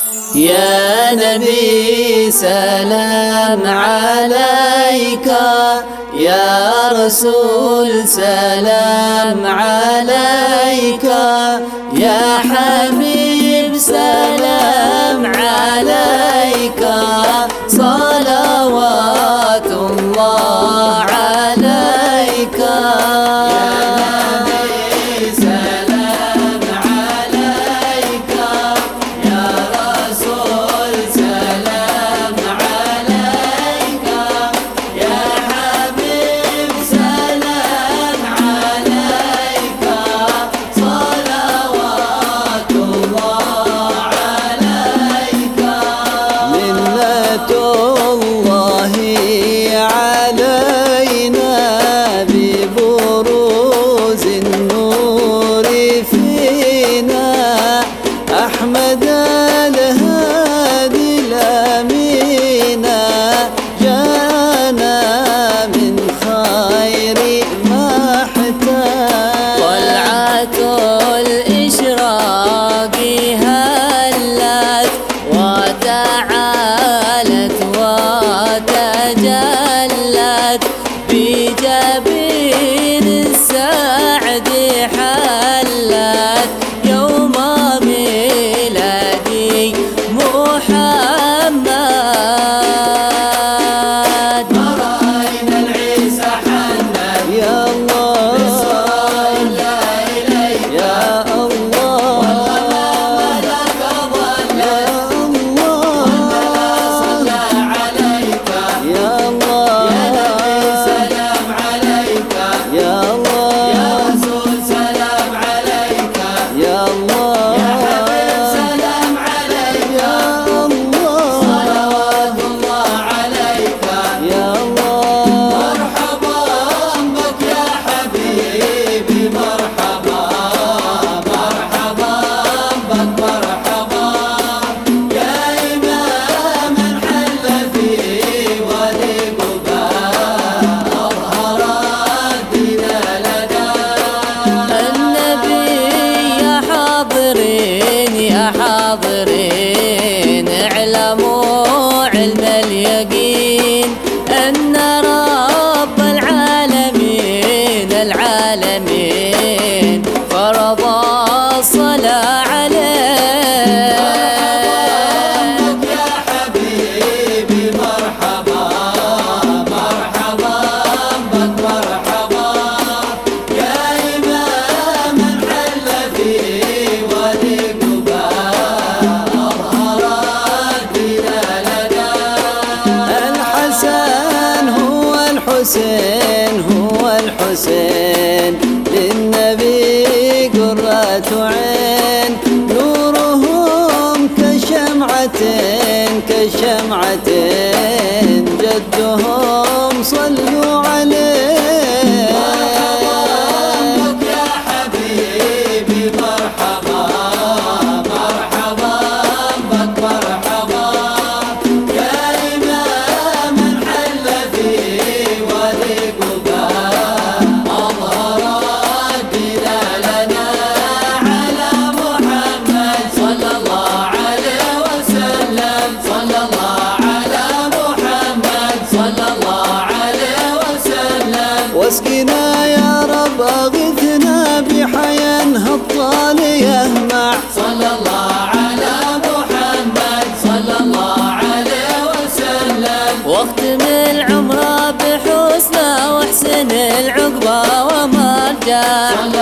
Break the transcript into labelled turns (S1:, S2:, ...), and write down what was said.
S1: يا نبي سلام عليك، يا رسول سلام عليك، يا حبيب سلام عليك، صلوات الله عليك.
S2: أحمد الهادي الأمينة جانا من خير ما احتاج.
S1: طلعة الإشراق هلت وتعالت وتجلت، بجبين السعد حلت يوم ميلادي محمد.
S2: ما رأينا العيسى حنت يا الله بصلى إليك يا الله، والله ما ملك ظل يا الله، والنبي صلى عليك يا الله، يا نبي سلام عليك يا الله، يا رسول سلام عليك يا الله، يا حبيب سلام عليك يا الله، صلوات الله عليك يا الله. مرحبا بك يا حبيبي، مرحبا مرحبا بك، مرحبا يا إماما حل في وادي قباء، أظهر الدين لنا.
S1: النبي يا حاضرين يا حاضرين، اعلموا علم اليقين أن رب العالمين العالمين فرض الصلاة عليه.
S2: مرحبا يا حبيبي، مرحبا مرحبا بك، مرحبا يا إماما حل في وادي قباء، أظهر الدين لنا. الحسن هو الحسين هو الحسين، للنبي قرة عين، نورهم كشمعتين كشمعتين، جدهم صلوا عليه. مرحبا بك يا حبيبي، مرحبا مرحبا بك، مرحبا يا إماما حل في وادي قباء، أظهر الدين لنا. على محمد صلى الله عليه وسلم، صلى الله على محمد صلى الله عليه وسلم. واسقنا يا رب اغثنا بحياة هالطال يهمع، صلى الله على محمد صلى الله عليه وسلم.
S1: واختم العمر بحسنى واحسن العقبى ومرجع.